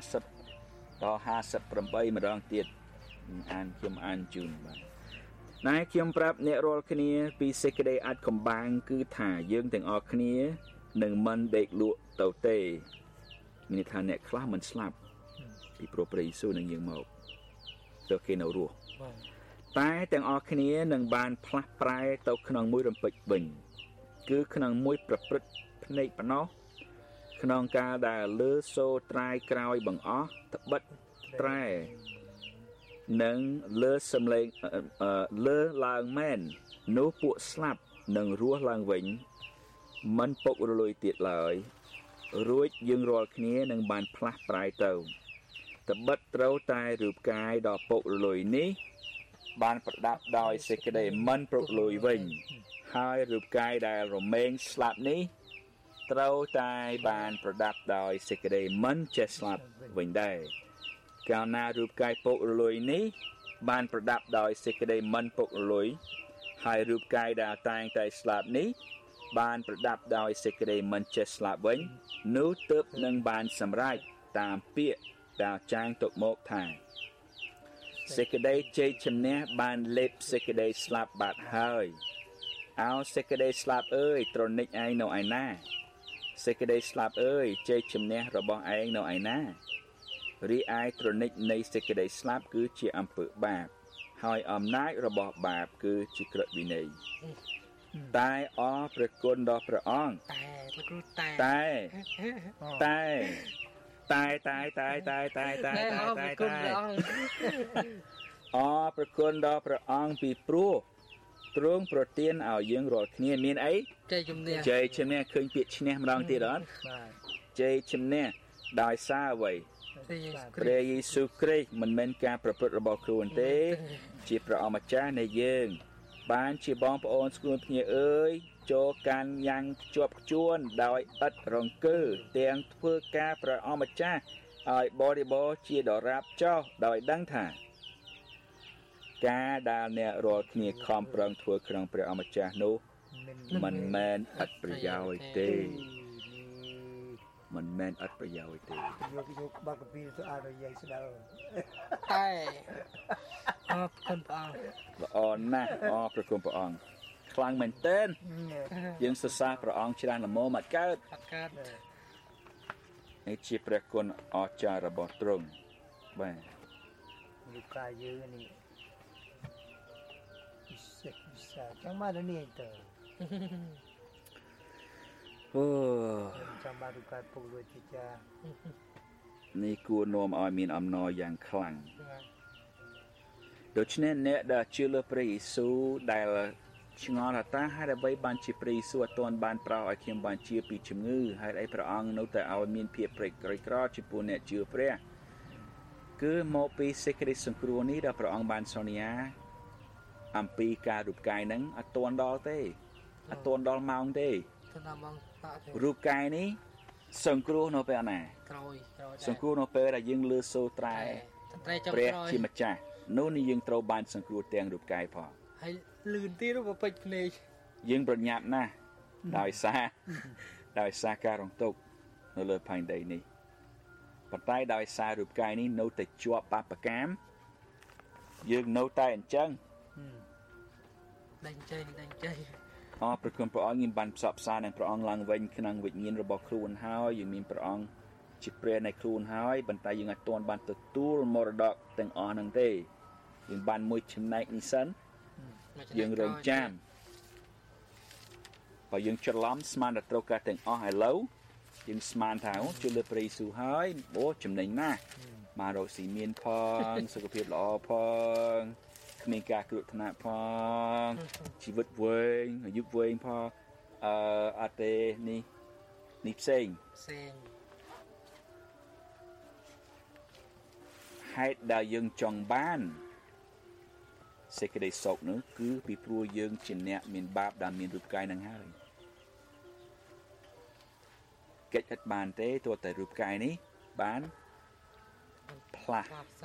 50ដល់58ម្ដងទៀតខ្ញុំអានជូនបាទណែខ្ញុំប្រាប់អ្នករាល់គ្នាពីសេចក្តីអាចកំបាំងគឺថាយើងទាំងអស់គ្នានឹងមិនដេកលក់ទៅទេមានន័យថាអ្នកខ្លះមិនស្លាប់ពីព្រោះព្រះយេស៊ូវនឹងយាងមកទៅគេនៅរស់តែទាំងអស់គ្នានឹងបានផ្លាស់ប្រែទៅក្នុងមួយរំពេចវិញគឺក្នុងមួយប្រព្រឹត្តភ្នែកប៉ុណ្ណោះក្នុងការដែលលើសូរត្រាយក្រោយបង្អស់ត្បិតត្រែនិងលើសំឡេងលើឡើងមែននោះពួកស្លាប់នឹងរស់ឡើងវិញមិនពុករលួយទៀតឡើយរួចយើងរាល់គ្នានឹងបានផ្លាស់ប្រែទៅត្បិតត្រូវតែរូបកាយដ៏ពុករលួយនេះបានប្រដាប់ដោយសេចក្តីមិនពុករលួយវិញហើយរូបកាយដែលរមែងស្លាប់នេះត្រូវតែបានប្រដាប់ដោយសេចក្តីមិនចេះស្លាប់វិញដែរកាលណារូបកាយពុករលួយនេះបានប្រដាប់ដោយសេចក្តីមិនពុករលួយហើយរូបកាយដែលតែងតែស្លាប់នេះបានប្រដាប់ដោយសេចក្តីមិនចេះស្លាប់វិញនោះទើបនឹងបានសម្រេចតាមពាក្យដែលចាងទុកមកថាសេចក្តីជ័យជំនះបានលេបសេចក្តីស្លាប់បាត់ហើយអោសេចក្តីស្លាប់អើយត្រនិចឯងនៅឯណាសេចក្តីស្លាប់អើយជ័យជំនះរបស់ឯងនៅឯណារីឯត្រនិចនៃសេចក្តីស្លាប់គឺជាអំពើបាបហើយអំណាចរបស់បាបគឺជាក្រឹតវិន័យតែអរព្រះគុណដល់ព្រះអង្គតែអរព្រះគុណដល់ព្រះអង្គពីព្រោះទ្រង់ប្រទានឲ្យយើងរាល់គ្នាមានអីជ័យជំនះឃើញពាក្យឈ្នះម្ដងទៀតអត់ជ័យជំនះដោយសារអ្វីព្រះយេស៊ូវគ្រីស្ទមិនមែនការប្រព្រឹត្តរបស់ខ្លួនទេជាព្រះអម្ចាស់នៃយើងបានជាបងប្អូនស្គួនភ្ញាអើយចូលកាន់យ៉ាងខ្ជាប់ខ្ជួនដោយឥតរង្គើទាំងធ្វើការព្រះអម្ចាស់ឲ្យបរិបូរណ៍ជាដរាបចោះដោយដឹងថាការដែលអ្នករាល់គ្នាខំប្រឹងធ្វើក្នុងព្រះអម្ចាស់នោះមិនមែនឥតប្រយោជន៍ទេមិនមែនឥតប្រយោជន៍ទេ
យកបាក់ពីទៅអរយាយស្ដាល់
តែអរគុណព្រះអង្គ
ល្អណាស់អរព្រះគុណព្រះអង្គខ្លាំងមែនទែនយើងសរសើរព្រះអង្គច្រើនល្មមអត់កើតនេះជាព្រះគុណអស្ចារ្យរបស់ទ្រង់បាទ
រូបកាយយើងនេះពិសេសចាំមកនេះទៅ
អូ
ចាំមករូបកាយពុកលួចជាចា
នេះគួរនាំឲ្យមានអំណរយ៉ាងខ្លាំងដូច្នេះអ្នកដែលជឿលើព្រះយេស៊ូវដែលឆ្ងល់ថាតើហេតុអ្វីបានជាព្រះយេស៊ូវអត់ទាន់បានប្រោសឲ្យខ្ញុំបានជាពីជំងឺហេតុអីព្រះអង្គនៅតែឲ្យមានភាពក្រីក្រចំពោះអ្នកជឿព្រះគឺមកពីសេចក្តីសង្គ្រោះនេះដែលព្រះអង្គបានសន្យាអំពីការរូបកាយហ្នឹងអត់ទាន់ដល់ទេអត់ទាន់ដល់ម៉ោងទេរូបកាយនេះសង្គ្រោះនៅពេលណា
ក្រោយ
សង្គ្រោះនៅពេលដែលយើងលើសូរត្រែព្រះជាម្ចាស់នោះនេះយើងត្រូវបានសង្គ្រោះទាំងរូបកាយផង
ហើយលឿនទៀតបើពេចភ្នែក
យើងប្រញាប់ណាស់ដោយសារការរងទុក្ខនៅលើផែនដីនេះប៉ុន្តែដោយសាររូបកាយនេះនៅតែជាប់បាបកម្មយើងនៅតែអញ្ចឹង
ដេញចេញ
អរព្រគុណព្រះអង្គយើងបានផ្សព្វផ្សាយនឹងព្រះអង្គឡើងវិញក្នុងវិញ្ញាណរបស់ខ្លួនហើយយើងមានព្រះអង្គជាព្រះនៃខ្លួនហើយប៉ុន្តែយើងអត់ទាន់បានទទួលមរតកទាំងអស់ហ្នឹងទេយើងបានមួយចំណែកនេះសិនយើងរងចាំបើយើងច្រឡំស្មានតែត្រូវការទាំងអស់ឥឡូវយើងស្មានថាជឿលើព្រះយេស៊ូវហើយអូចំណេញណាស់មករកស៊ីមានផងសុខភាពល្អផងគ្មានការគ្រោះថ្នាក់ផងជីវិតវែងអាយុវែងផងអត់ទេនេះផ្សេងហេតុដែលយើងចង់បានសេចក្តីសុខនោះគឺពីព្រោះយើងជាអ្នកមានបាបដែលមានរូបកាយនឹងហើយកិច្ចអត់បានទេទោះតែរូបកាយនេះបានផ្លាស់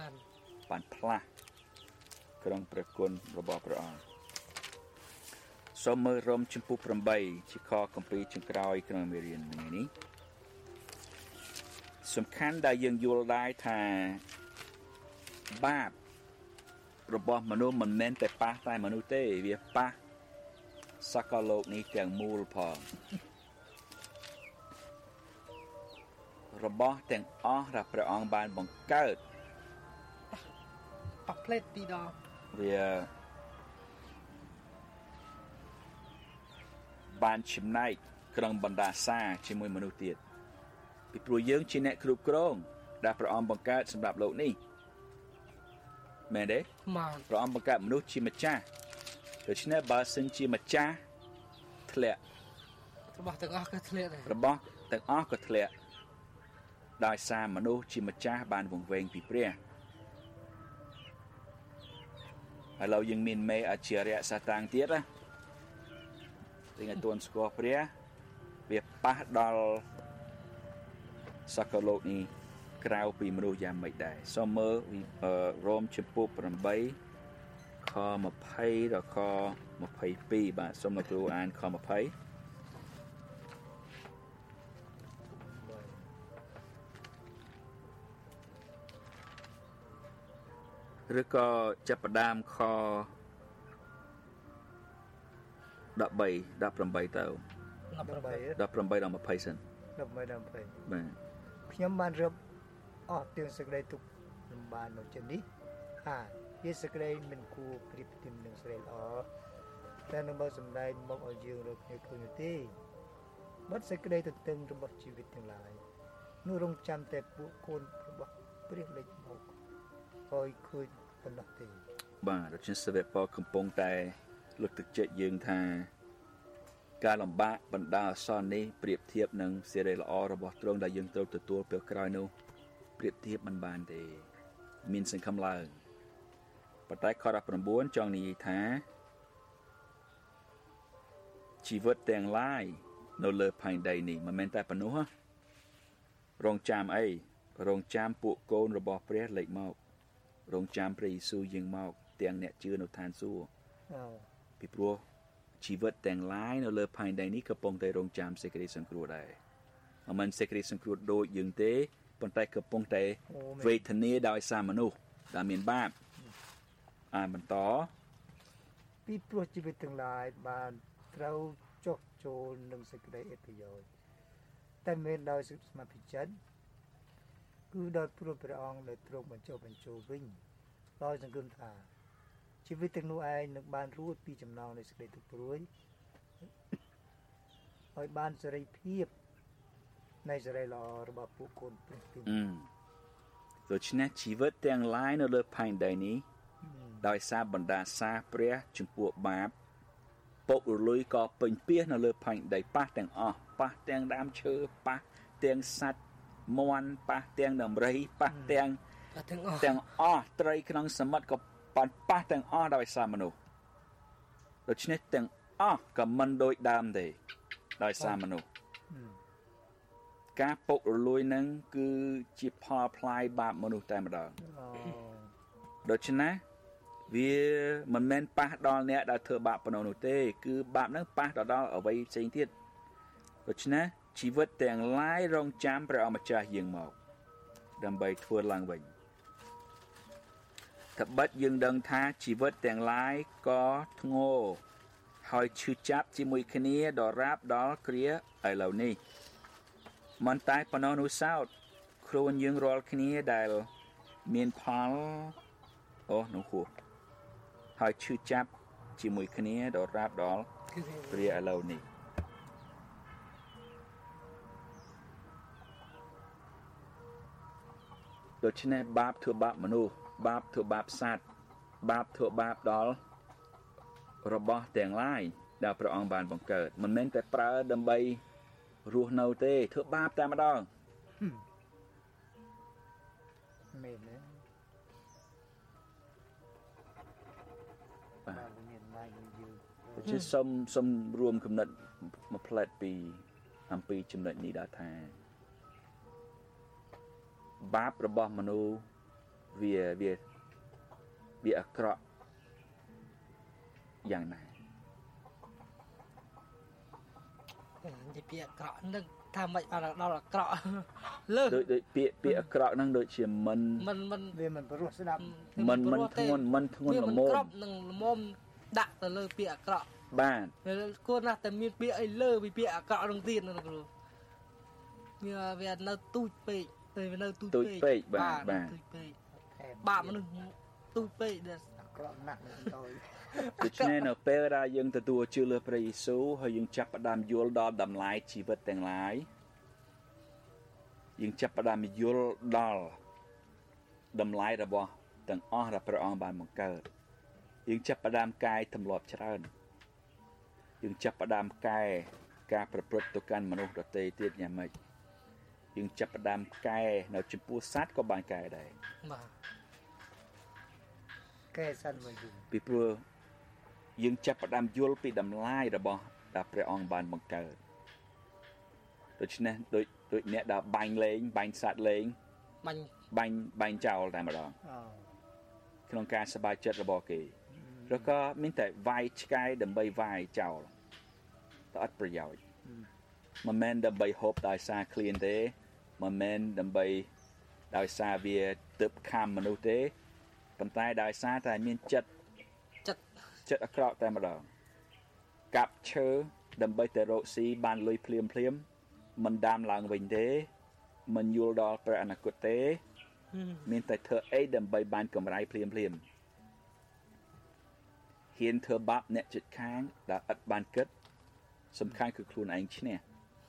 ក្នុងព្រះគុណរបស់ព្រះអង្គសូមមើលរ៉ូមជំពូក 8 ជាខគម្ពីរចុងក្រោយក្នុងមេរៀនថ្ងៃនេះសំខាន់ដែលយើងយល់ដែរថាបាបរបស់មនុស្សមិនមែនតែប៉ះតែមនុស្សទេវាប៉ះសកលលោកនេះទាំងមូលផងរបស់ទាំងអស់ដែលព្រះអង្គបានបង្កើត
ប៉ះផ្លេតពីរដង
វាបានចំណែកក្នុងបណ្ដាសាជាមួយមនុស្សទៀតពីព្រោះយើងជាអ្នកគ្រប់គ្រងដែលព្រះអង្គបង្កើតសម្រាប់លោកនេះមែនទេព្រះអង្គបង្កើតមនុស្សជាម្ចាស់ដូច្នេះបើសិនជាម្ចាស់ធ្លាក់
របស់ទាំងអស់ក៏ធ្លាក់ដែរ
របស់ទាំងអស់ក៏ធ្លាក់ដោយសារមនុស្សជាម្ចាស់បានវង្វេងពីព្រះឥឡូវយើងមានមេអជារៈសាតាំងទៀតណាតែអត់ទាន់ស្គាល់ព្រះវាប៉ះដល់សកលលោកនេះក្រៅពីមនុស្សយ៉ាងម៉េចដែរសូមមើលរ៉ូមជំពូក 8 ខ 20 ដល់ខ 22 បាទសូមលោកគ្រូអានខ 20ឬក៏ចាប់ផ្ដើមខ 13 18ទៅ18ដល់20សិន
18ដល់20
បាទ
ខ្ញុំបានរឹបអស់ទាំងសេចក្តីទុក្ខលំបាកនៅជិតនេះជាសេចក្តីមិនគួរប្រៀបធៀបនឹងសេចក្តីល្អតែនឹងបើសម្ដែងមកឲ្យយើងរកគ្នាឃើញទេបាត់សេចក្តីទទឹងរបស់ជីវិតទាំងឡាយនោះរងចាំតែពួកកូនរបស់ព្រះលេចមកហើយឃើញប៉ុណ្ណោះទេ
បាទដូច្នេះសាវកប៉ូលកំពុងតែលើកទឹកចិត្តយើងថាការលំបាកបណ្ដាអសន្ននេះប្រៀបធៀបនឹងសេរីល្អរបស់ទ្រង់ដែលយើងត្រូវទទួលពេលក្រោយនោះប្រៀបធៀបមិនបានទេមានសង្ឃឹមឡើងប៉ុន្តែខ 19 ចង់និយាយថាជីវិតទាំងឡាយនៅលើផែនដីនេះមិនមែនតែប៉ុណ្ណោះរងចាំអីរងចាំពួកកូនរបស់ព្រះលេចមករងចាំព្រះយេស៊ូវយាងមកទាំងអ្នកជឿនៅឋានសួគ៌ពីព្រោះជីវិតទាំងឡាយនៅលើផែនដីនេះកំពុងតែរងចាំសេចក្តីសង្គ្រោះដែរមិនមែនសេចក្តីសង្គ្រោះដូចយើងទេប៉ុន្តែកំពុងតែវេទនាដោយសារមនុស្សដែលមានបាបបន្ត
ពីព្រោះជីវិតទាំងឡាយបានត្រូវចុះចូលនឹងសេចក្តីអត្ថប្រយោជន៍តែមិនដោយសុខស្មារតីចិត្តគឺដោយព្រោះព្រះអង្គដែលទ្រង់បញ្ចុះបញ្ចូលវិញដោយសង្ឃឹមថាជីវិតទាំងនោះឯងនឹងបានរួចពីចំណងនៃសេចក្តីទុក្ខព្រួយឲ្យបានសេរីភាពនៃសេរីល្អរបស់ពួកកូនព្រះទី
ដូច្នេះជីវិតទាំងឡាយនៅលើផែនដីនេះដោយសារបណ្ដាសាព្រះចំពោះបាបពុករលួយក៏ពេញពាសនៅលើផែនដីប៉ះទាំងអស់ប៉ះទាំងដើមឈើប៉ះទាំងសត្វមាន់ប៉ះទាំងដំរីប៉ះទាំងអស់ត្រីក្នុងសមុទ្រក៏បានប៉ះទាំងអស់ដោយសារមនុស្សដូច្នេះទាំងអស់ក៏មិនដូចដើមទេដោយសារមនុស្សការពុករលួយនឹងគឺជាផលផ្លាយបាបមនុស្សតែម្ដងដូច្នេះវាមិនមែនប៉ះដល់អ្នកដែលធ្វើបាបប៉ុណ្ណោះនោះទេគឺបាបហ្នឹងប៉ះដល់អ្វីផ្សេងទៀតដូច្នេះជីវិតទាំងឡាយរងចាំព្រះអម្ចាស់យើងមកដើម្បីធ្វើឡើងវិញត្បិតយើងដឹងថាជីវិតទាំងឡាយក៏ធ្ងរហើយឈឺចាប់ជាមួយគ្នាដល់រាបដល់គ្រាឥឡូវនេះមិនតែប៉ុណ្ណោះនោះសោតខ្លួនយើងរាល់គ្នាដែលមានផលនោះហួរហើយឈឺចាប់ជាមួយគ្នាដល់រាបដល់គ្រាឥឡូវនេះដូច្នេះបាបធ្វើបាបមនុស្សបាបធ្វើបាបសត្វបាបធ្វើបាបដល់របស់ទាំងឡាយដែលព្រះអង្គបានបង្កើតមិនមែនតែប្រើដើម្បីរស់នៅទេធ្វើបាបតែម្ដង
មែនទេបាទមានឡាយយើង
ជាសុំរួមគំនិតមួយផ្លែតពីអំពីចំណុចនេះដែរថាបាបរបស់មនុស្សវាអាក្រក់យ៉ាងណា
និយាយពាក្យអាក្រក់នឹងថាមិនបានដល់អាក្រក់លើ
ដូចពាក្យអាក្រក់ហ្នឹងដូចជាមិន
វាមិនព្រោះស្ដាប់
មិនធ្ងន់ល្មម
ក្របនឹងល្មមដាក់ទៅលើពាក្យអាក្រក់
បាទ
គួរណាស់តែមានពាក្យអីលើពីពាក្យអាក្រក់នឹងទៀតណាគ្រូវានៅទូចពេកវានៅទូច
ពេកបាទ
ទូចពេកបាបមនុស្សទូចពេកដែល
អាក្រក់ណាស់មិនទៅ
ដូច្នេះនៅពេលដែលយើងទទួលជឿលើព្រះយេស៊ូវហើយយើងចាប់ផ្ដើមយល់ដល់តម្លៃជីវិតទាំងឡាយយើងចាប់ផ្ដើមយល់ដល់តម្លៃរបស់ទាំងអស់ដែលព្រះអង្គបានបង្កើតយើងចាប់ផ្ដើមកែទម្លាប់ច្រើនយើងចាប់ផ្ដើមកែការប្រព្រឹត្តទៅកាន់មនុស្សដទៃទៀតយ៉ាងម៉េចយើងចាប់ផ្ដើមកែនៅចំពោះសត្វក៏បានកែដែរ
បាទ
កែសត្វមួយ
ពីព្រោះយើងចាប់ផ្ដើមយល់ពីតម្លៃរបស់ដែលព្រះអង្គបានបង្កើតដូច្នេះដូចអ្នកដែលបាញ់សត្វលេងបាញ់ចោលតែម្ដងក្នុងការសប្បាយចិត្តរបស់គេឬក៏មានតែវាយឆ្កែដើម្បីវាយចោលតែអត់ប្រយោជន៍មិនមែនដើម្បីហូបដោយសារឃ្លានទេមិនមែនដើម្បីដោយសារវាទើបខំមនុស្សទេប៉ុន្តែដោយសារតែមានចិត្តអាក្រក់តែម្ដងកាប់ឈើដើម្បីតែរកស៊ីបានលុយភ្លាមមិនដាំឡើងវិញទេមិនយល់ដល់ព្រះអនាគតទេមានតែធ្វើអីដើម្បីបានកម្រៃភ្លាមហ៊ានធ្វើបាបអ្នកជិតខាងដែលឥតបានគិតសំខាន់គឺខ្លួនឯងឈ្នះ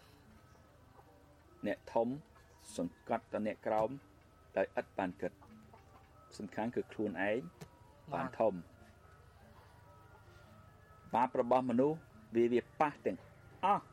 អ្នកធំសង្កត់ទៅអ្នកក្រោមដោយឥតបានគិតសំខាន់គឺខ្លួនឯងបានធំបាបរបស់មនុស្សវាប៉ះទាំងអស់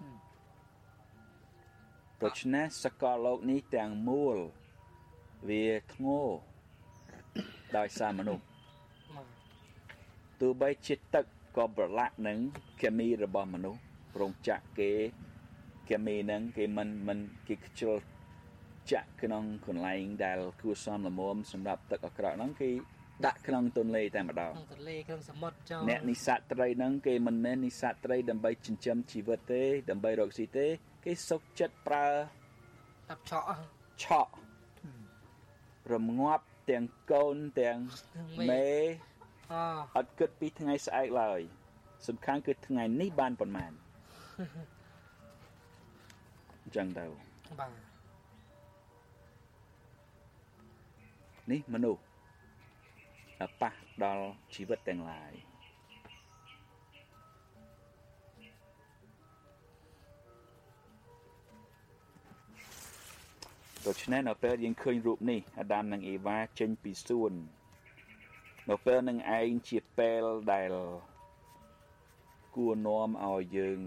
ដូច្នេះសកលលោកនេះទាំងមូលវាធ្ងរដោយសារមនុស្សទោះបីជាទឹកក៏ប្រឡាក់នឹងគីមីរបស់មនុស្សរោងចក្រគេគីមីហ្នឹងគេមិនគេខ្ជិលចាក់ក្នុងកន្លែងដែលគួរសមល្មមសម្រាប់ទឹកអាក្រក់ហ្នឹងគេដាក់ក្នុងទន្លេតែម្ដង
ទន្លេក្នុងសមុទ្រចោល
អ្នកនេសាទត្រីហ្នឹងគេមិនមែននេសាទត្រីដើម្បីចិញ្ចឹមជីវិតទេដើម្បីរកស៊ីទេគេសុខចិត្តប្រើ
តាប់ឆក់
រងាប់ទាំងកូនទាំងមេអត់គិតពីថ្ងៃស្អែកឡើយសំខាន់គឺថ្ងៃនេះបានប៉ុន្មានអញ្ចឹងទៅ
បាទ
នេះមនុស្សប៉ះដល់ជីវិតទាំងឡាយដូច្នេះនៅពេលយើងឃើញរូបនេះអាដាមនិងអេវ៉ាចេញពីសួននៅពេលនឹងឯងជាពេលដែលគួរនាំឲ្យយើង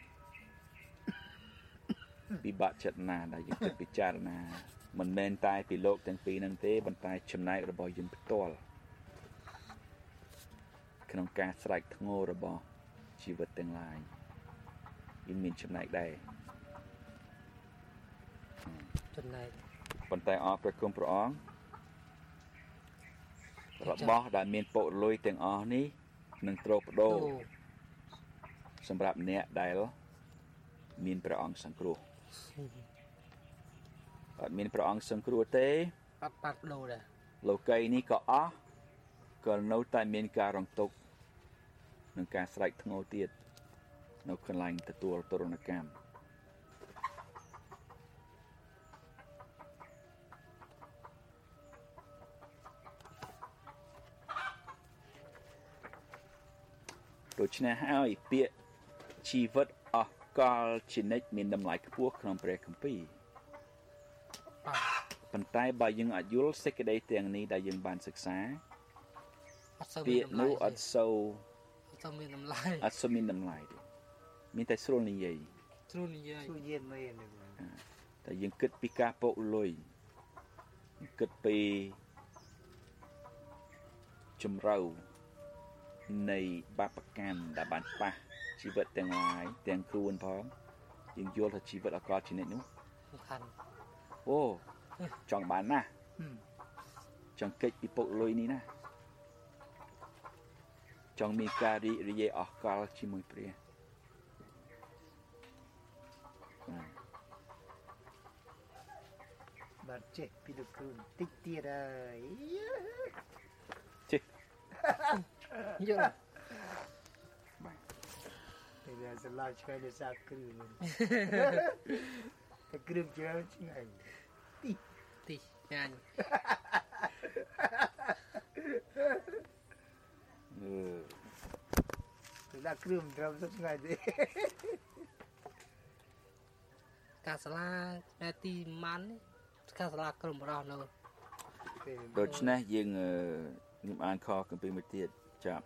ពិបាកចិត្តណាស់ដែលយើងគិតពិចារណាមិនមែនតែពីលោកទាំងពីរនឹងទេប៉ុន្តែចំណែករបស់យើងផ្ទាល់ក្នុងការស្រែកធ្ងររបស់ជីវិតទាំងឡាយយើងមានចំណែកដែរ
ចំណែក
ប៉ុន្តែអរព្រះគុណព្រះអង្គរបស់ដែលមានពុករលួយទាំងអស់នេះនឹងត្រូវបដូរសម្រាប់អ្នកដែលមានព្រះអង្គសង្គ្រោះអត់មានព្រះអង្គសង្គ្រោះទេ
អត់បាត់ដូរដែរ
លោកីនេះក៏អស់ក៏នៅតែមានការរងទុក្ខនិងការស្រែកធ្ងរទៀតនៅកន្លែងទទួលទរណកម្មដូច្នេះហើយពាក្យជីវិតអស់កលជានិច្ចមានតម្លៃខ្ពស់ក្នុងព្រះគម្ពីរប៉ុន្តែបើយើងអាចយល់សេចក្តីទាំងនេះដែលយើងបានសិក្សាពាក្យនោះអត់សូវមានតម្លៃអត់សូវមានតម្លៃទេមានតែស្រួលនិយាយមែនតែយើងគិតពីការពុករលួយគិតពីជំរឿនៃបាបកម្មដែលបានប៉ះជីវិតទាំងឡាយទាំងខ្លួនផងយើងយល់ថាជីវិតអកលជានិច្ចនោះសំខាន់អូចង់បានណាចង់កិច្ចពីពុករលួយនេះណាចង់មានការរីករាយអស់កលជាមួយព្រះ
បាទចេះពីលោកគ្រូតិចទៀតហើយ
ចេះ
យល់
បាទតែស្លាប់ឆ្កែលើសាគ្រឿងតែគ្រឿងច្រើនឆ្ងាញ់
ទីញ៉ាញ់
ទៅដាក់គ្រឿងត្រឹមទៅឆ្ងាញ់ទេ
ការសាលាតែទីម៉ាន់ការសាលាក្រុមរស់នៅ
ដូច្នេះយើងខ្ញុំអានខគម្ពីរមួយទៀតចាប់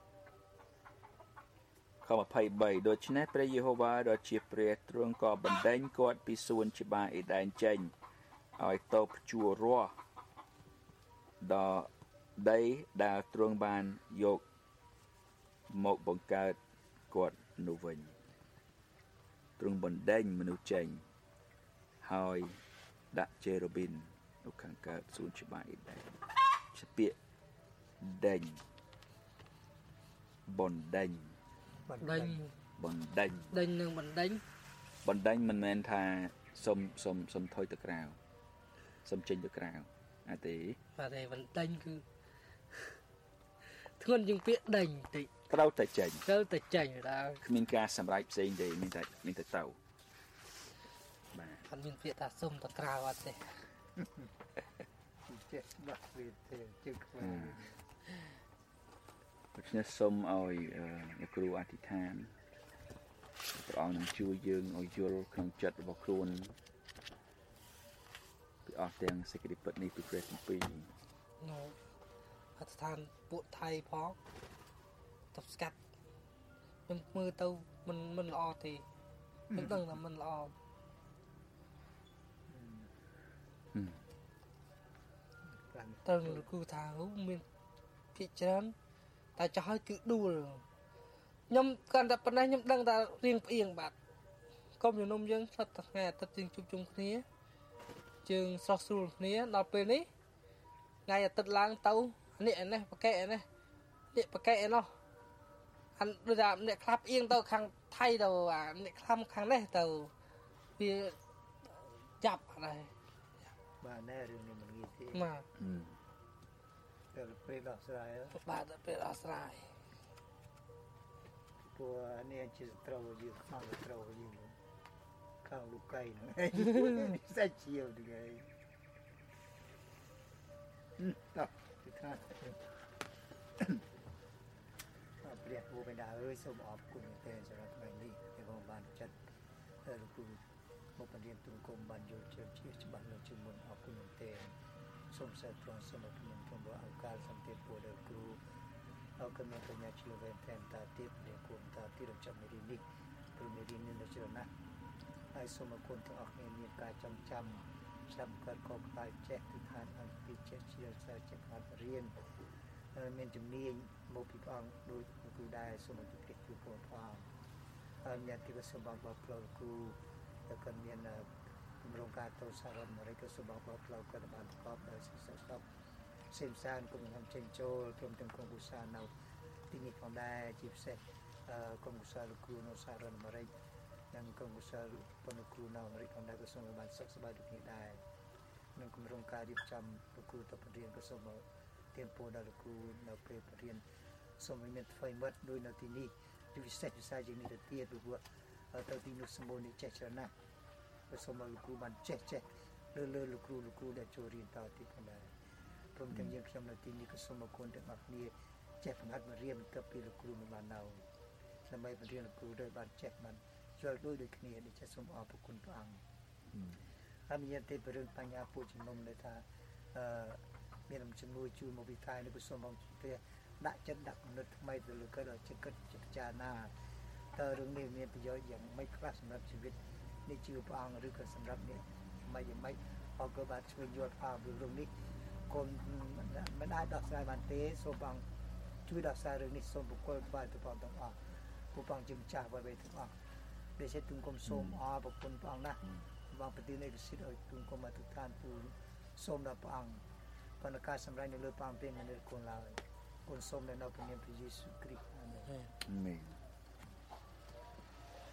ខ23ដូច្នេះព្រះយេហូវ៉ាដ៏ជាព្រះទ្រង់ក៏បណ្ដេញគាត់ពីសួនច្បារអេដែនចេញឲ្យទៅព្យួររស់ដល់ដីដែលទ្រង់បានយកមកបង្កើតគាត់នោះវិញទ្រង់បណ្ដេញមនុស្សចេញហើយដាក់ជេរូប៊ីននៅខាងកើតសួនច្បារអេដែនជាពាក្យដេញបណ្ដេញ
នឹងបណ្ដេញ
មិនមែនថាសុំថយទៅក្រៅសុំចេញទៅក្រៅអត់ទេ
បាទទេបណ្ដេញគឺធ្ងន់ជាងពាក្យដេញតិច
ត្រូវតែចេញ
ដល់
គ្មានការសម្រេចផ្សេងទេមានតែទៅ
បាទអត់មានពាក្យថាសុំទៅក្រៅអត់ទេ
ចេះបាក់វាទេជឹកខ្លាំង
ដូច្នេះសូមឲ្យអ្នកគ្រូអធិដ្ឋានព្រះអង្គនឹងជួយយើងឲ្យយល់ក្នុងចិត្តរបស់ខ្លួនពីអស់ទាំងសេចក្តីពិតនេះពីព្រះគម្ពីរ
អធិដ្ឋានពួកថៃផងទៅស្កាត់ខ្ញុំមើលទៅមិនល្អទេខ្ញុំដឹងថាមិនល្អទៅលោកគ្រូថាមានភាគច្រើនតែចោះឲ្យគឺដួលខ្ញុំកាន់តែប៉ុណ្ណេះខ្ញុំដឹងថារៀងផ្អៀងបាទកុំជំនុំយើងស្លឹកថ្ងៃអាទិត្យយើងជួបជុំគ្នាជើងស្រស់ស្រួលគ្នាដល់ពេលនេះថ្ងៃអាទិត្យឡើងទៅនេះឯនេះប្រកែកឯនេះនេះប្រកែកឯនោះអានដូចថាអ្នកខ្លះផ្អៀងទៅខាងថៃទៅអាអ្នកខ្លះខាងនេះទៅវាចាប់អត់ហើយ
បាទណែរឿងនេះមិនងាយទេ
បាទ
តែពេលដោះស្រាយ
បាទពេលដោះស្រាយ
ព្រោះនេះជាត្រូវយើងខំត្រូវយើងខាងលោកកៃហ្នឹងសាច់ជាវហ្នឹងហើយដល់ទីថាព្រះគូបិតាអើយសូមអរគុណតែសម្រាប់ថ្ងៃនេះដែលបងបានចាត់លោកគ្រូមកបញ្រៀនទុំគុំបានយល់ជាច្បាស់លើជាមុនអរគុណតែសូមសេចក្តីសូមអរគុណក្នុងឱកាសសន្តិភាពដល់គ្រូអរគុណមកកញ្ញាឆ្លងវិញតាមតាទៀតដែលគុំតាទីរចាំមេរីនេះព្រមមេរីនេះនៅជ្រណាស់ហើយសូមអរគុណទាំងអស់គ្នាមានការចាំចាំកើតកបផ្សាយចេះទិដ្ឋានអំពីចេះជាសាចេះខាត់រៀនមានជំនាញមកពីព្រះអង្គដោយគ្រូដែរសូមជម្រាបជូនព្រះអង្គហើយមានទីសម្បត្តិរបស់ផ្លូវគ្រូដែលក៏មានគម្រោងការតូសារ៉ាន់មរិកសម្បត្តិរបស់ផ្លូវក៏បានប្រកបដោយសិក្សាស្ដាប់សេមសានគុំខ្ញុំចេញចូលព្រមទាំងក្រុមឧស្សាហ៍នៅទីនេះផងដែរជាពិសេសក្រុមឧស្សាហ៍លោកគ្រូនៅសហរដ្ឋអាមេរិកនិងក្រុមឧស្សាហ៍ប៉ុនលោកគ្រូនៅអាមេរិកផងដែរក៏សូមបានសុខសប្បាយដូចគ្នាដែរនិងគម្រោងការរៀបចំលោកគ្រូទៅបរៀនក៏សូមទៀមពោដល់លោកគ្រូនៅពេលបរៀនសូមឲ្យមានថ្មីមិត្តដោយនៅទីនេះពិសេសជាងនេះទៅទៀតព្រោះទៅទីនោះសម្បូរនេះចេះច្រើនណាស់ក៏សូមឲ្យលោកគ្រូបានចេះលើលោកគ្រូដែលចូលរៀនតទៀតផងដែរព្រមទាំងយើងខ្ញុំនៅទីនេះក៏សូមអរគុណទាំងអស់គ្នាចេះបង្ហាត់មករៀនបន្ទាប់ពីលោកគ្រូមិនបាននៅដើម្បីបរៀនលោកគ្រូដោយបានចេះបានយល់ដូចគ្នានេះចេះសូមអរគុណព្រះអង្គហើយមានទេរឿងបញ្ញាពុជំនុំដែលថាមានជំនួយជួយមកវិថយនៅក៏សូមបងព្រះដាក់ចិត្តដាក់គំនិតថ្មីទៅលើគាត់ឲ្យចិត្តគិតពិចារណាតើរឿងនេះមានប្រយោជន៍យ៉ាងម៉េចខ្លះសម្រាប់ជីវិតនេះជឿព្រះអង្គឬក៏សម្រាប់នេះយ៉ាងម៉េចអរក៏បានជួយយល់ថារឿងនេះកូនមិនអាចដោះស្រាយបានទេសូមបងជួយដោះស្រាយរឿងនេះសូមបុគ្គលក្បាលទៅបងទាំងអស់ពួកបងជាម្ចាស់អ្វីៗទាំងអស់ដែលជាទុំគុំសូមអរប្រគុណព្រះអង្គណាស់បងប្រទានឯកសិទ្ធិឲ្យទុំគុំអធិដ្ឋានទូលសូមដល់ព្រះអង្គប៉ុន្តែការសម្រេចនៅលើព្រះអង្គទេមិននៅគុណឡើយគុណសូមនៅព្រះនាមព្រះយេស៊ូវគ្រីស្ទអាមែន